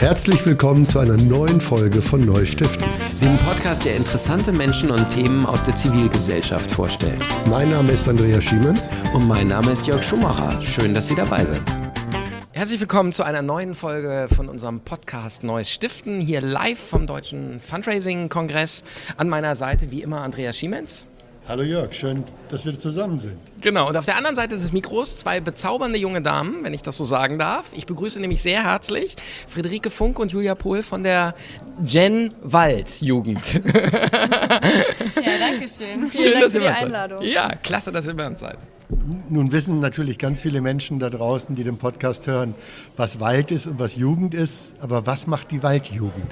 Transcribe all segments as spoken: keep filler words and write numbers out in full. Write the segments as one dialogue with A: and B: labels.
A: Herzlich willkommen zu einer neuen Folge von Neustiften,
B: dem Podcast, der interessante Menschen und Themen aus der Zivilgesellschaft vorstellt.
A: Mein Name ist Andreas Schiemens.
B: Und mein Name ist Jörg Schumacher. Schön, dass Sie dabei sind. Herzlich willkommen zu einer neuen Folge von unserem Podcast Neues Stiften, hier live vom Deutschen Fundraising-Kongress. An meiner Seite wie immer Andreas Schiemens.
A: Hallo Jörg, schön, dass wir zusammen sind.
B: Genau, und auf der anderen Seite des Mikros zwei bezaubernde junge Damen, wenn ich das so sagen darf. Ich begrüße nämlich sehr herzlich Friederike Funk und Julia Pohl von der Gen Wald Jugend.
C: Ja, danke schön. Vielen
B: Schön,
C: Dank
B: dass
C: für
B: ihr
C: die
B: bei uns
C: Einladung.
B: seid. Ja, klasse, dass ihr bei uns seid.
A: Nun wissen natürlich ganz viele Menschen da draußen, die den Podcast hören, was Wald ist und was Jugend ist. Aber was macht die Waldjugend?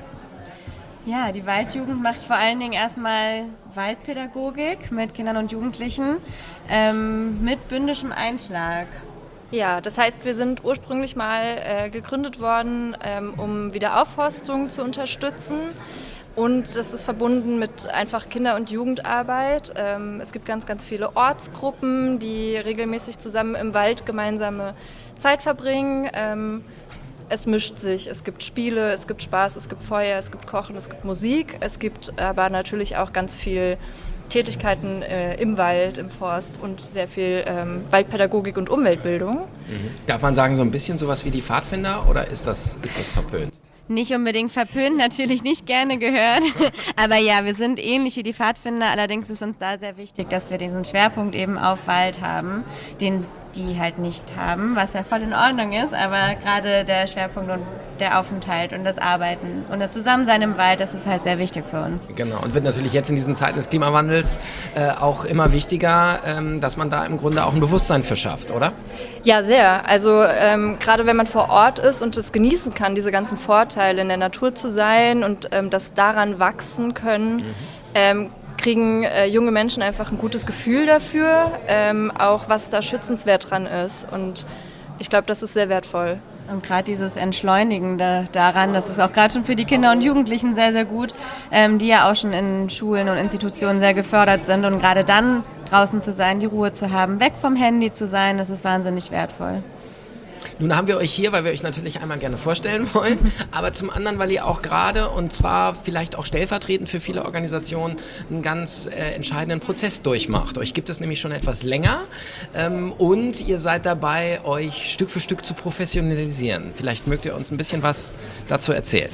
C: Ja, die Waldjugend macht vor allen Dingen erstmal Waldpädagogik mit Kindern und Jugendlichen ähm, mit bündischem Einschlag.
D: Ja, das heißt, wir sind ursprünglich mal äh, gegründet worden, ähm, um Wiederaufforstung zu unterstützen. Und das ist verbunden mit einfach Kinder- und Jugendarbeit. Ähm, es gibt ganz, ganz viele Ortsgruppen, die regelmäßig zusammen im Wald gemeinsame Zeit verbringen. Ähm, Es mischt sich, es gibt Spiele, es gibt Spaß, es gibt Feuer, es gibt Kochen, es gibt Musik. Es gibt aber natürlich auch ganz viel Tätigkeiten äh, im Wald, im Forst und sehr viel ähm, Waldpädagogik und Umweltbildung.
B: Mhm. Darf man sagen, so ein bisschen sowas wie die Pfadfinder oder ist das, ist das verpönt?
C: Nicht unbedingt verpönt, natürlich nicht gerne gehört. Aber ja, wir sind ähnlich wie die Pfadfinder. Allerdings ist uns da sehr wichtig, dass wir diesen Schwerpunkt eben auf Wald haben, den die halt nicht haben, was ja voll in Ordnung ist. Aber gerade der Schwerpunkt und der Aufenthalt und das Arbeiten und das Zusammensein im Wald, das ist halt sehr wichtig für uns.
B: Genau, und wird natürlich jetzt in diesen Zeiten des Klimawandels äh, auch immer wichtiger, ähm, dass man da im Grunde auch ein Bewusstsein für schafft, oder?
D: Ja, sehr. Also ähm, gerade wenn man vor Ort ist und es genießen kann, diese ganzen Vorteile in der Natur zu sein und ähm, das daran wachsen können, mhm. ähm, kriegen äh, junge Menschen einfach ein gutes Gefühl dafür, ähm, auch was da schützenswert dran ist. Und ich glaube, das ist sehr wertvoll.
C: Und gerade dieses Entschleunigen da, daran, das ist auch gerade schon für die Kinder und Jugendlichen sehr, sehr gut, ähm, die ja auch schon in Schulen und Institutionen sehr gefördert sind. Und gerade dann draußen zu sein, die Ruhe zu haben, weg vom Handy zu sein, das ist wahnsinnig wertvoll.
B: Nun haben wir euch hier, weil wir euch natürlich einmal gerne vorstellen wollen, aber zum anderen, weil ihr auch gerade, und zwar vielleicht auch stellvertretend für viele Organisationen, einen ganz äh, entscheidenden Prozess durchmacht. Euch gibt es nämlich schon etwas länger ähm, und ihr seid dabei, euch Stück für Stück zu professionalisieren. Vielleicht mögt ihr uns ein bisschen was dazu erzählen.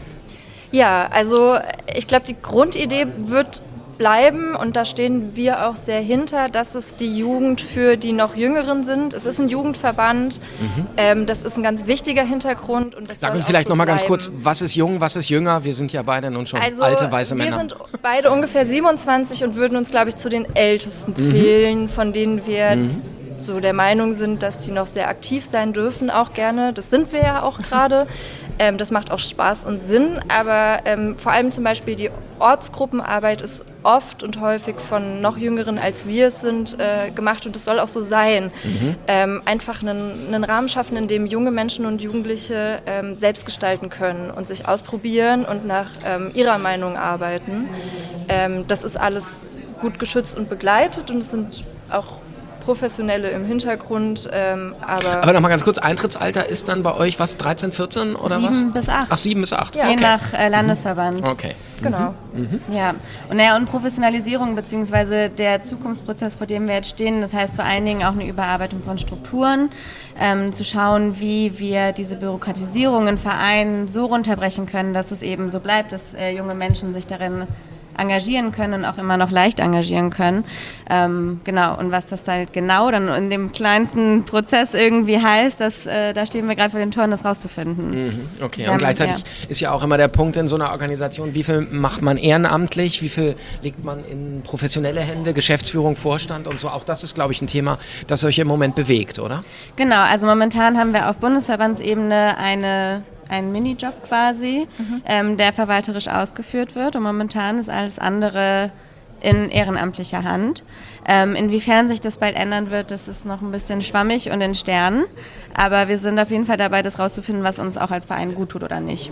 D: Ja, also ich glaube, die Grundidee wird bleiben und da stehen wir auch sehr hinter, dass es die Jugend für die noch Jüngeren sind. Es ist ein Jugendverband, mhm. ähm, das ist ein ganz wichtiger Hintergrund. Und das
B: Sag
D: soll
B: uns vielleicht
D: so
B: noch mal ganz
D: bleiben.
B: kurz, was ist jung, was ist jünger? Wir sind ja beide nun schon
D: also,
B: alte, weiße Männer.
D: Wir sind beide ungefähr siebenundzwanzig und würden uns, glaube ich, zu den Ältesten zählen, mhm. von denen wir mhm. so der Meinung sind, dass die noch sehr aktiv sein dürfen, auch gerne. Das sind wir ja auch gerade. Ähm, das macht auch Spaß und Sinn, aber ähm, vor allem zum Beispiel die Ortsgruppenarbeit ist oft und häufig von noch Jüngeren als wir es sind äh, gemacht und das soll auch so sein. Mhm. Ähm, einfach einen, einen Rahmen schaffen, in dem junge Menschen und Jugendliche ähm, selbst gestalten können und sich ausprobieren und nach ähm, ihrer Meinung arbeiten. Ähm, das ist alles gut geschützt und begleitet und es sind auch Professionelle im Hintergrund, ähm, aber...
B: Aber nochmal ganz kurz, Eintrittsalter ist dann bei euch was, dreizehn, vierzehn oder
C: sieben
B: was?
C: sieben bis acht.
B: Ach, sieben bis acht.
C: Ja. Je
B: okay.
C: nach äh, Landesverband.
B: Okay.
D: Genau.
B: Mhm.
C: Ja, und naja, und Professionalisierung bzw. der Zukunftsprozess, vor dem wir jetzt stehen, das heißt vor allen Dingen auch eine Überarbeitung von Strukturen, ähm, zu schauen, wie wir diese Bürokratisierung in Vereinen so runterbrechen können, dass es eben so bleibt, dass äh, junge Menschen sich darin engagieren können und auch immer noch leicht engagieren können. Ähm, genau, und was das halt genau dann in dem kleinsten Prozess irgendwie heißt, das, äh, da stehen wir gerade vor den Toren, das rauszufinden.
B: Mhm, okay,
C: Ja,
B: und gleichzeitig
C: ja.
B: ist ja auch immer der Punkt in so einer Organisation, wie viel macht man ehrenamtlich, wie viel legt man in professionelle Hände, Geschäftsführung, Vorstand und so. Auch das ist, glaube ich, ein Thema, das euch im Moment bewegt, oder?
C: Genau, also momentan haben wir auf Bundesverbandsebene eine ein Minijob quasi, mhm. ähm, der verwalterisch ausgeführt wird und momentan ist alles andere in ehrenamtlicher Hand. Ähm, inwiefern sich das bald ändern wird, das ist noch ein bisschen schwammig und in Sternen, aber wir sind auf jeden Fall dabei, das rauszufinden, was uns auch als Verein gut tut oder nicht.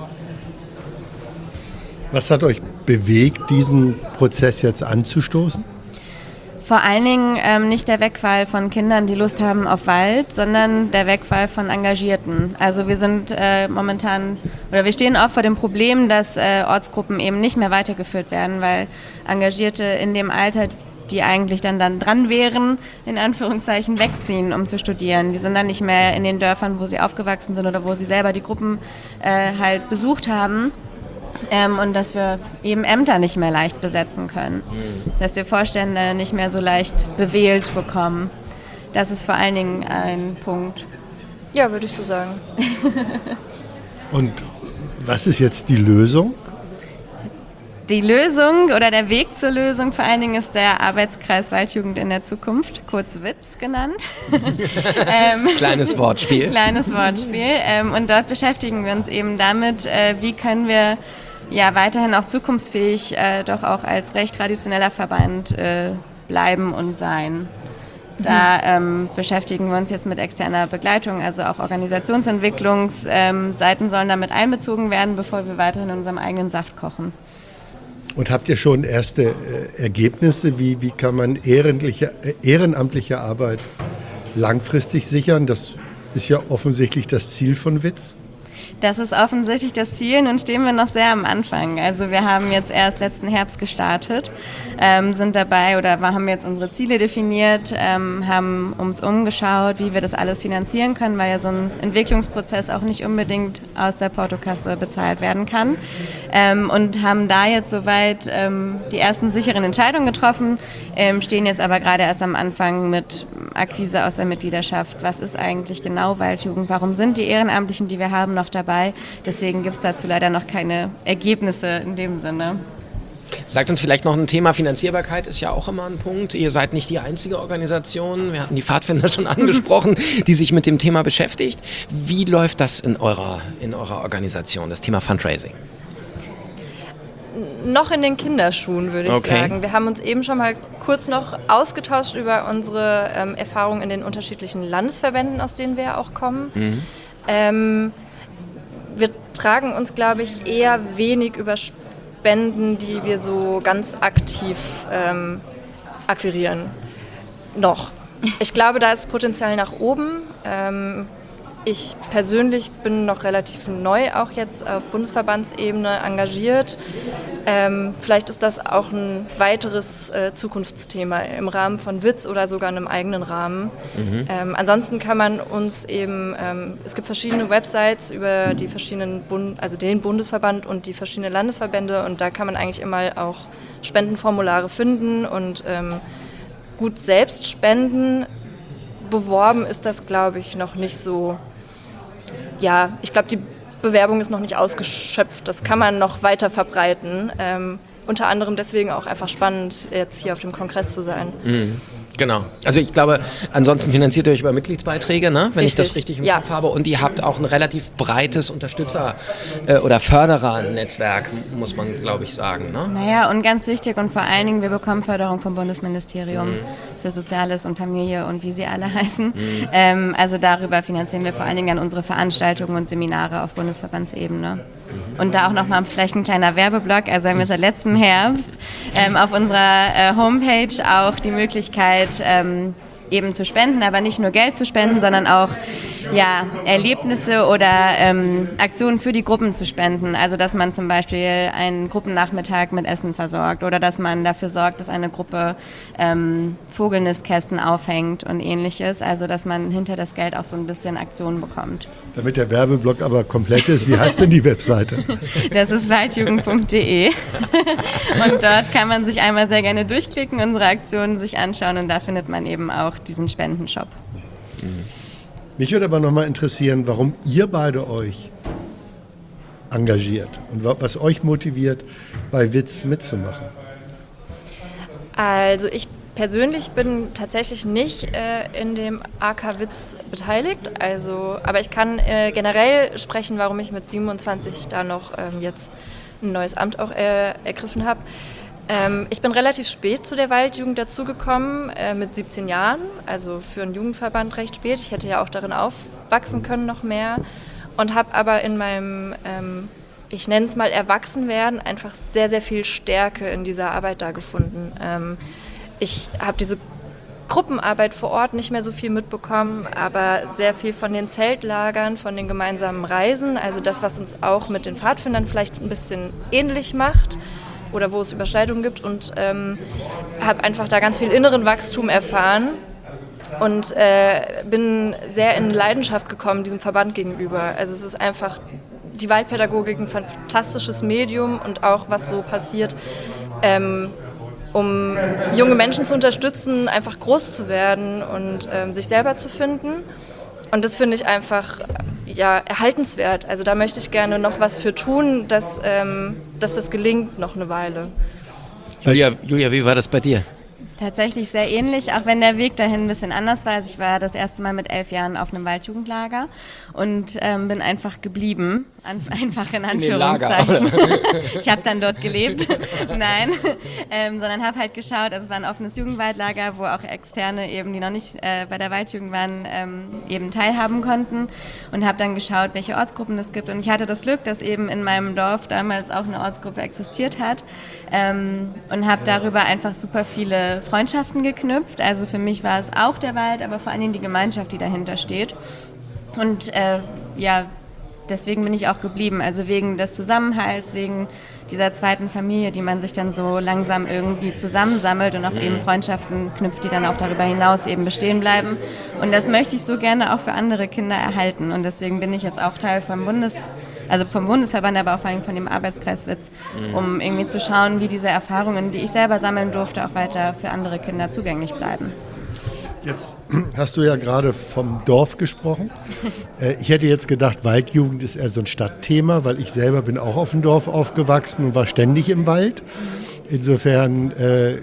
A: Was hat euch bewegt, diesen Prozess jetzt anzustoßen?
C: Vor allen Dingen ähm, nicht der Wegfall von Kindern, die Lust haben auf Wald, sondern der Wegfall von Engagierten. Also wir sind äh, momentan, oder wir stehen auch vor dem Problem, dass äh, Ortsgruppen eben nicht mehr weitergeführt werden, weil Engagierte in dem Alter, die eigentlich dann, dann dran wären, in Anführungszeichen wegziehen, um zu studieren. Die sind dann nicht mehr in den Dörfern, wo sie aufgewachsen sind oder wo sie selber die Gruppen äh, halt besucht haben. Ähm, und dass wir eben Ämter nicht mehr leicht besetzen können. Mhm. Dass wir Vorstände nicht mehr so leicht bewählt bekommen. Das ist vor allen Dingen ein Punkt.
D: Ja, würde ich so sagen.
A: Und was ist jetzt die Lösung?
C: Die Lösung oder der Weg zur Lösung vor allen Dingen ist der Arbeitskreis Waldjugend in der Zukunft, kurz WITZ genannt. ähm,
B: Kleines Wortspiel.
C: Kleines Wortspiel. Ähm, und dort beschäftigen wir uns eben damit, äh, wie können wir ja weiterhin auch zukunftsfähig äh, doch auch als recht traditioneller Verband äh, bleiben und sein. Da ähm, beschäftigen wir uns jetzt mit externer Begleitung, also auch Organisationsentwicklungsseiten ähm, sollen damit einbezogen werden, bevor wir weiterhin in unserem eigenen Saft kochen.
A: Und habt ihr schon erste äh, Ergebnisse? Wie, wie kann man ehrenamtliche, äh, ehrenamtliche Arbeit langfristig sichern? Das ist ja offensichtlich das Ziel von WITZ.
C: Das ist offensichtlich das Ziel. Nun stehen wir noch sehr am Anfang. Also wir haben jetzt erst letzten Herbst gestartet, ähm, sind dabei oder haben jetzt unsere Ziele definiert, ähm, haben uns umgeschaut, wie wir das alles finanzieren können, weil ja so ein Entwicklungsprozess auch nicht unbedingt aus der Portokasse bezahlt werden kann. Ähm, und haben da jetzt soweit ähm, die ersten sicheren Entscheidungen getroffen, ähm, stehen jetzt aber gerade erst am Anfang mit Akquise aus der Mitgliedschaft. Was ist eigentlich genau Waldjugend? Warum sind die Ehrenamtlichen, die wir haben, noch dabei? Deswegen gibt es dazu leider noch keine Ergebnisse in dem Sinne.
B: Sagt uns vielleicht noch ein Thema, Finanzierbarkeit ist ja auch immer ein Punkt. Ihr seid nicht die einzige Organisation, wir hatten die Pfadfinder schon angesprochen, die sich mit dem Thema beschäftigt. Wie läuft das in eurer, in eurer Organisation, das Thema Fundraising?
D: Noch in den Kinderschuhen, würde ich
B: Okay.
D: sagen. Wir haben uns eben schon mal kurz noch ausgetauscht über unsere ähm, Erfahrungen in den unterschiedlichen Landesverbänden, aus denen wir ja auch kommen. Mhm. Ähm, wir tragen uns, glaube ich, eher wenig über Spenden, die wir so ganz aktiv ähm, akquirieren. Noch. Ich glaube, da ist Potenzial nach oben. Ähm, ich persönlich bin noch relativ neu, auch jetzt auf Bundesverbandsebene engagiert. Ähm, vielleicht ist das auch ein weiteres äh, Zukunftsthema im Rahmen von WITZ oder sogar in einem eigenen Rahmen. Mhm. Ähm, ansonsten kann man uns eben, ähm, es gibt verschiedene Websites über die verschiedenen Bund, also den Bundesverband und die verschiedenen Landesverbände, und da kann man eigentlich immer auch Spendenformulare finden und ähm, gut selbst spenden. Beworben ist das, glaube ich, noch nicht so. Ja, ich glaube, die Bewerbung ist noch nicht ausgeschöpft. Das kann man noch weiter verbreiten. Ähm, unter anderem deswegen auch einfach spannend, jetzt hier auf dem Kongress zu sein.
B: Mhm. Genau. Also ich glaube, ansonsten finanziert ihr euch über Mitgliedsbeiträge, ne? Wenn
D: Richtig.
B: ich das richtig im
D: Ja.
B: Kopf habe. Und ihr habt auch ein relativ breites Unterstützer- äh, oder Förderer-Netzwerk, muss man, glaube ich, sagen. Ne?
C: Naja, und ganz wichtig und vor allen Dingen, wir bekommen Förderung vom Bundesministerium mhm. für Soziales und Familie und wie sie alle heißen. Mhm. Ähm, also darüber finanzieren wir vor allen Dingen dann unsere Veranstaltungen und Seminare auf Bundesverbandsebene. Und da auch nochmal vielleicht ein kleiner Werbeblock, also haben wir seit letztem Herbst ähm, auf unserer äh, Homepage auch die Möglichkeit, ähm, eben zu spenden, aber nicht nur Geld zu spenden, sondern auch ja, Erlebnisse oder ähm, Aktionen für die Gruppen zu spenden. Also dass man zum Beispiel einen Gruppennachmittag mit Essen versorgt oder dass man dafür sorgt, dass eine Gruppe ähm, Vogelnistkästen aufhängt und ähnliches. Also dass man hinter das Geld auch so ein bisschen Aktionen bekommt.
A: Damit der Werbeblock aber komplett ist, wie heißt denn die Webseite?
C: Das ist waldjugend punkt de und dort kann man sich einmal sehr gerne durchklicken, unsere Aktionen sich anschauen, und da findet man eben auch diesen Spendenshop.
A: Mich würde aber noch mal interessieren, warum ihr beide euch engagiert und was euch motiviert, bei WITZ mitzumachen.
D: Also ich persönlich bin tatsächlich nicht äh, in dem A K WITZ beteiligt, also, aber ich kann äh, generell sprechen, warum ich mit siebenundzwanzig da noch ähm, jetzt ein neues Amt auch äh, ergriffen habe. Ähm, ich bin relativ spät zu der Waldjugend dazugekommen, äh, mit siebzehn Jahren, also für einen Jugendverband recht spät. Ich hätte ja auch darin aufwachsen können noch mehr, und habe aber in meinem, ähm, ich nenne es mal Erwachsenwerden, einfach sehr, sehr viel Stärke in dieser Arbeit da gefunden. Ähm, ich habe diese Gruppenarbeit vor Ort nicht mehr so viel mitbekommen, aber sehr viel von den Zeltlagern, von den gemeinsamen Reisen, also das, was uns auch mit den Pfadfindern vielleicht ein bisschen ähnlich macht oder wo es Überschneidungen gibt, und ähm, habe einfach da ganz viel inneren Wachstum erfahren und äh, bin sehr in Leidenschaft gekommen diesem Verband gegenüber. Also es ist einfach die Waldpädagogik ein fantastisches Medium und auch was so passiert, ähm, um junge Menschen zu unterstützen, einfach groß zu werden und ähm, sich selber zu finden. Und das finde ich einfach ja, erhaltenswert. Also da möchte ich gerne noch was für tun, dass, ähm, dass das gelingt noch eine Weile.
B: Julia, Julia, wie war das bei dir?
C: Tatsächlich sehr ähnlich, auch wenn der Weg dahin ein bisschen anders war. Also ich war das erste Mal mit elf Jahren auf einem Waldjugendlager und ähm, bin einfach geblieben, An, einfach in Anführungszeichen. Ich habe dann dort gelebt, nein, ähm, sondern habe halt geschaut, also es war ein offenes Jugendwaldlager, wo auch Externe eben, die noch nicht äh, bei der Waldjugend waren, ähm, eben teilhaben konnten, und habe dann geschaut, welche Ortsgruppen es gibt, und ich hatte das Glück, dass eben in meinem Dorf damals auch eine Ortsgruppe existiert hat, ähm, und habe darüber einfach super viele Freundschaften geknüpft. Also für mich war es auch der Wald, aber vor allen Dingen die Gemeinschaft, die dahinter steht. Und äh, ja, deswegen bin ich auch geblieben. Also wegen des Zusammenhalts, wegen dieser zweiten Familie, die man sich dann so langsam irgendwie zusammensammelt und auch eben Freundschaften knüpft, die dann auch darüber hinaus eben bestehen bleiben. Und das möchte ich so gerne auch für andere Kinder erhalten. Und deswegen bin ich jetzt auch Teil vom Bundes, also vom Bundesverband, aber auch vor allem von dem Arbeitskreis Witz, um irgendwie zu schauen, wie diese Erfahrungen, die ich selber sammeln durfte, auch weiter für andere Kinder zugänglich bleiben.
A: Jetzt hast du ja gerade vom Dorf gesprochen. Ich hätte jetzt gedacht, Waldjugend ist eher so ein Stadtthema, weil ich selber bin auch auf dem Dorf aufgewachsen und war ständig im Wald. Insofern äh,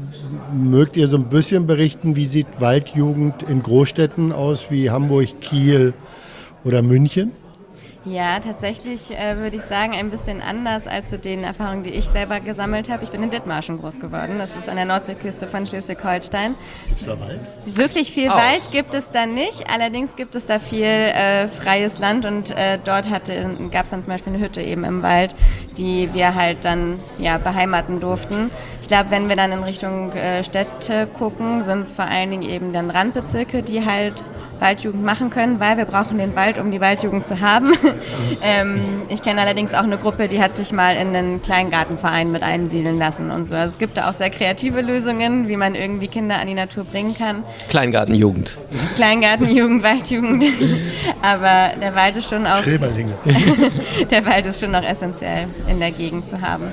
A: mögt ihr so ein bisschen berichten, wie sieht Waldjugend in Großstädten aus wie Hamburg, Kiel oder München?
C: Ja, tatsächlich äh, würde ich sagen, ein bisschen anders als zu den Erfahrungen, die ich selber gesammelt habe. Ich bin in Dithmarschen groß geworden. Das ist an der Nordseeküste von Schleswig-Holstein.
A: Gibt es da Wald?
C: Wirklich viel
B: Auch.
C: Wald gibt es da nicht. Allerdings gibt es da viel äh, freies Land, und äh, dort gab es dann zum Beispiel eine Hütte eben im Wald, die wir halt dann ja, beheimaten durften. Ich glaube, wenn wir dann in Richtung äh, Städte gucken, sind es vor allen Dingen eben dann Randbezirke, die halt Waldjugend machen können, weil wir brauchen den Wald, um die Waldjugend zu haben. ähm, ich kenne allerdings auch eine Gruppe, die hat sich mal in einen Kleingartenverein mit einsiedeln lassen und so. Also es gibt da auch sehr kreative Lösungen, wie man irgendwie Kinder an die Natur bringen kann.
B: Kleingartenjugend.
C: Kleingartenjugend, Waldjugend. Aber der Wald ist schon auch
A: Schreberlinge.
C: der Wald ist schon noch essentiell in der Gegend zu haben.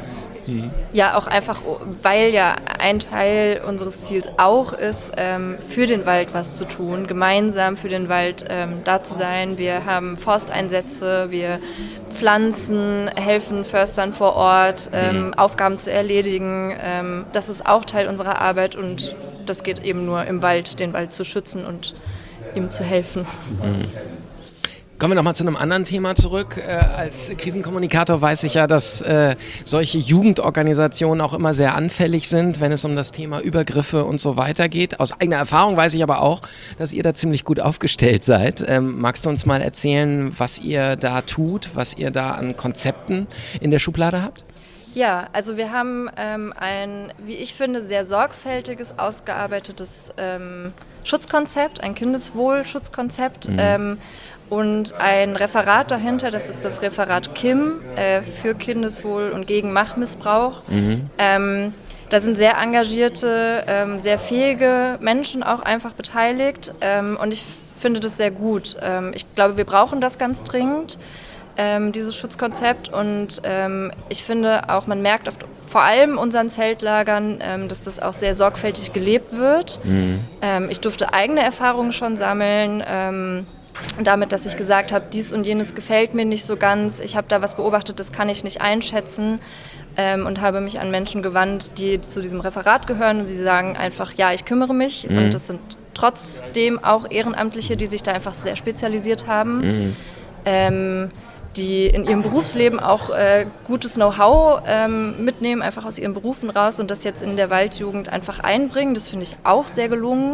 D: Ja, auch einfach, weil ja ein Teil unseres Ziels auch ist, ähm, für den Wald was zu tun, gemeinsam für den Wald ähm, da zu sein. Wir haben Forsteinsätze, wir pflanzen, helfen Förstern vor Ort, ähm, mhm. Aufgaben zu erledigen. Ähm, das ist auch Teil unserer Arbeit, und das geht eben nur im Wald, den Wald zu schützen und ihm zu helfen.
B: Mhm. Kommen wir nochmal zu einem anderen Thema zurück. Äh, als Krisenkommunikator weiß ich ja, dass äh, solche Jugendorganisationen auch immer sehr anfällig sind, wenn es um das Thema Übergriffe und so weiter geht. Aus eigener Erfahrung weiß ich aber auch, dass ihr da ziemlich gut aufgestellt seid. Ähm, magst du uns mal erzählen, was ihr da tut, was ihr da an Konzepten in der Schublade habt?
D: Ja, also wir haben ähm, ein, wie ich finde, sehr sorgfältiges, ausgearbeitetes ähm, Schutzkonzept, ein Kindeswohlschutzkonzept. Mhm. Ähm, Und ein Referat dahinter, das ist das Referat KIM äh, für Kindeswohl und gegen Machtmissbrauch. Mhm. Ähm, da sind sehr engagierte, ähm, sehr fähige Menschen auch einfach beteiligt, ähm, und ich finde das sehr gut. Ähm, ich glaube, wir brauchen das ganz dringend, ähm, dieses Schutzkonzept, und ähm, ich finde auch, man merkt auf, vor allem unseren Zeltlagern, ähm, dass das auch sehr sorgfältig gelebt wird. Mhm. Ähm, ich durfte eigene Erfahrungen schon sammeln, ähm, damit, dass ich gesagt habe, dies und jenes gefällt mir nicht so ganz, ich habe da was beobachtet, das kann ich nicht einschätzen, ähm, und habe mich an Menschen gewandt, die zu diesem Referat gehören, und sie sagen einfach, ja, ich kümmere mich, mhm. und das sind trotzdem auch Ehrenamtliche, die sich da einfach sehr spezialisiert haben, mhm. ähm, die in ihrem Berufsleben auch äh, gutes Know-how ähm, mitnehmen, einfach aus ihren Berufen raus, und das jetzt in der Waldjugend einfach einbringen. Das finde ich auch sehr gelungen.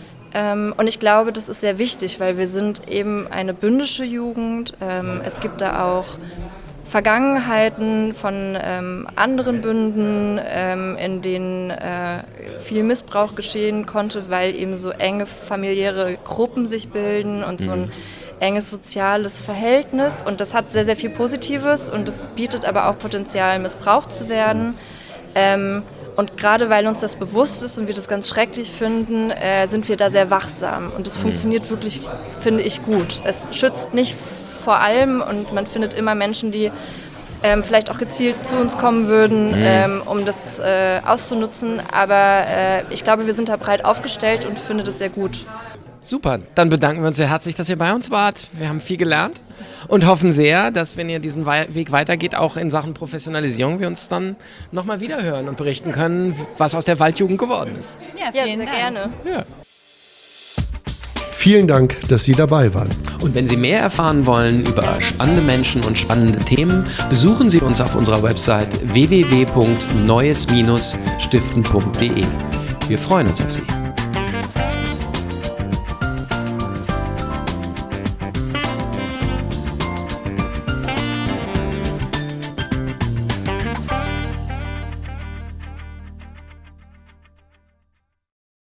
D: Ähm, und ich glaube, das ist sehr wichtig, weil wir sind eben eine bündische Jugend. Ähm, es gibt da auch Vergangenheiten von ähm, anderen Bünden, ähm, in denen äh, viel Missbrauch geschehen konnte, weil eben so enge familiäre Gruppen sich bilden und so ein enges soziales Verhältnis. Und das hat sehr, sehr viel Positives und es bietet aber auch Potenzial, missbraucht zu werden. Ähm, und gerade weil uns das bewusst ist und wir das ganz schrecklich finden, äh, sind wir da sehr wachsam. Und das funktioniert wirklich, finde ich, gut. Es schützt nicht vor allem und man findet immer Menschen, die ähm, vielleicht auch gezielt zu uns kommen würden, mhm. ähm, um das äh, auszunutzen. Aber äh, ich glaube, wir sind da breit aufgestellt und finde das sehr gut.
B: Super, dann bedanken wir uns sehr herzlich, dass ihr bei uns wart. Wir haben viel gelernt und hoffen sehr, dass, wenn ihr diesen Weg weitergeht, auch in Sachen Professionalisierung, wir uns dann nochmal wieder hören und berichten können, was aus der Waldjugend geworden ist.
D: Ja, ja sehr Dank. Gerne.
B: Ja.
A: Vielen Dank, dass Sie dabei waren.
B: Und wenn Sie mehr erfahren wollen über spannende Menschen und spannende Themen, besuchen Sie uns auf unserer Website w w w punkt neues Bindestrich stiften punkt d e. Wir freuen uns auf Sie.